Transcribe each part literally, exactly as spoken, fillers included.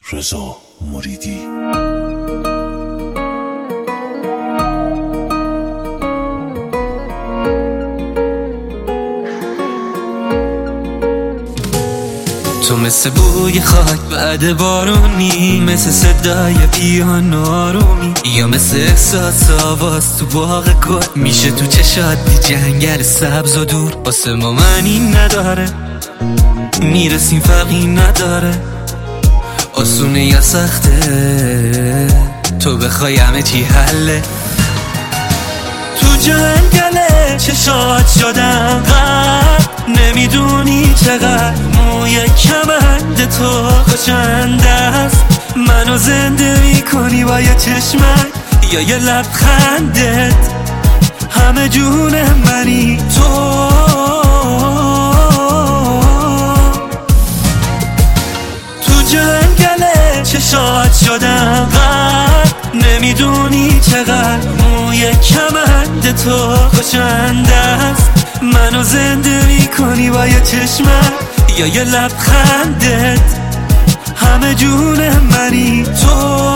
رضا مریدی. تو مثل بوی خاک بعد بارونی، مثل صدای پیانو آرومی، یا مثل احساس آواز تو باغ گل. میشه تو چشات دی جنگل سبز و دور. واسه ما معنی نداره، میرسیم فرقی نداره. آسونه یا سخته، تو بخوای همه چی حله. تو جنگل چشات شدم غرق، نمیدونی چقدر موی کمند تو خوشنده است. منو زنده میکنی با یه چشمت یا یه لبخندت. همه جون منی تو. تو جنگل چشات شدم غرق، نمیدونی چقدر موی کمند تو خوشنده است. منو زنده میکنی با یه چشمت یا یه لبخندت. همه جون منی تو.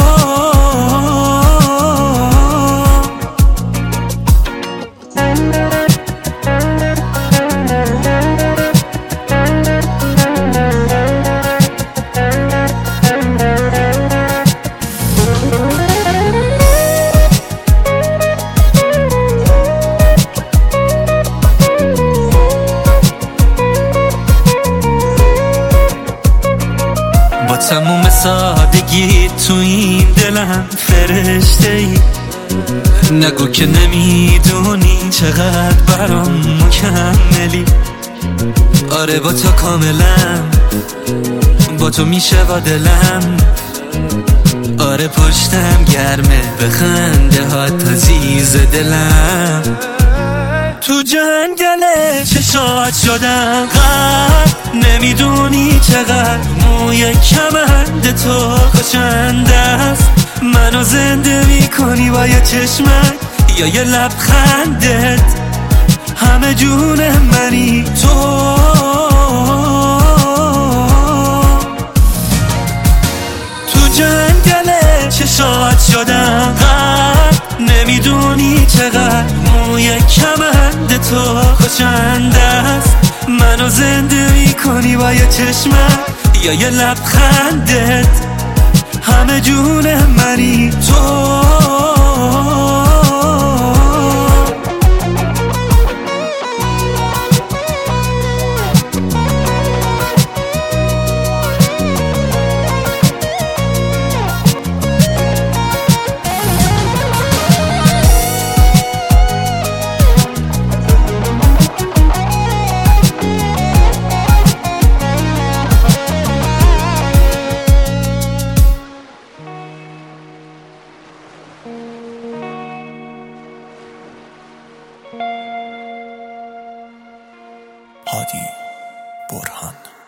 با تموم سادگی تو این دلم فرشته ای. نگو که نمیدونی چقدر برام مکملی. آره با تو کاملم، با تو میشه با دلم. آره پشتم گرمه به خنده ها تا زیز دلم. تو جنگل چشات شدم غرق، نمیدونی چقدر موی کمند تو خوشنده است. منو زنده میکنی با یه چشمت یا یه لبخندت. همه جون منی تو. تو جنگل چشات شدم غرق، نمیدونی چقدر موی کمند تو خوشنده است. منو زنده میکنی با یه چشمت یا یه لبخندت. همه جون منی تو. هادی برهان.